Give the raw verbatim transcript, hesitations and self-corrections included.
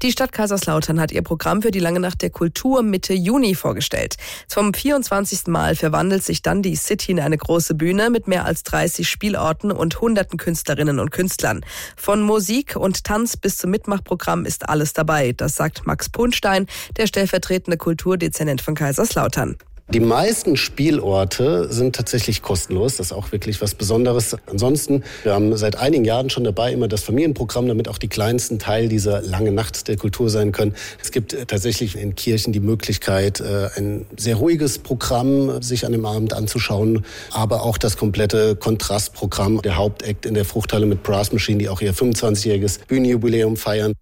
Die Stadt Kaiserslautern hat ihr Programm für die Lange Nacht der Kultur Mitte Juni vorgestellt. Zum vierundzwanzigsten Mal verwandelt sich dann die City in eine große Bühne mit mehr als dreißig Spielorten und hunderten Künstlerinnen und Künstlern. Von Musik und Tanz bis zum Mitmachprogramm ist alles dabei. Das sagt Max Punstein, der stellvertretende Kulturdezernent von Kaiserslautern. Die meisten Spielorte sind tatsächlich kostenlos. Das ist auch wirklich was Besonderes. Ansonsten, wir haben seit einigen Jahren schon dabei immer das Familienprogramm, damit auch die Kleinsten Teil dieser langen Nacht der Kultur sein können. Es gibt tatsächlich in Kirchen die Möglichkeit, ein sehr ruhiges Programm sich an dem Abend anzuschauen, aber auch das komplette Kontrastprogramm, der Hauptakt in der Fruchthalle mit Brass Machine, die auch ihr fünfundzwanzigjähriges Bühnenjubiläum feiern.